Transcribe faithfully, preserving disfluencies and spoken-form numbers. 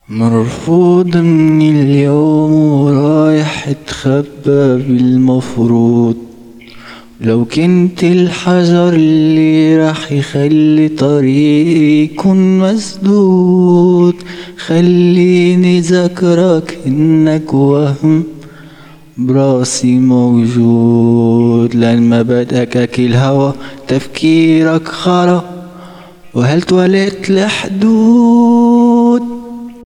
مرفوض من اليوم ورايح اتخبى بالمفروض. لو كنت الحجر اللي راح يخلي طريقي يكون مسدود، خليني ذكرك انك وهم براسي موجود. لان مبادئك اكل هوا، تفكيرك خرا، وهل توليت الحدود.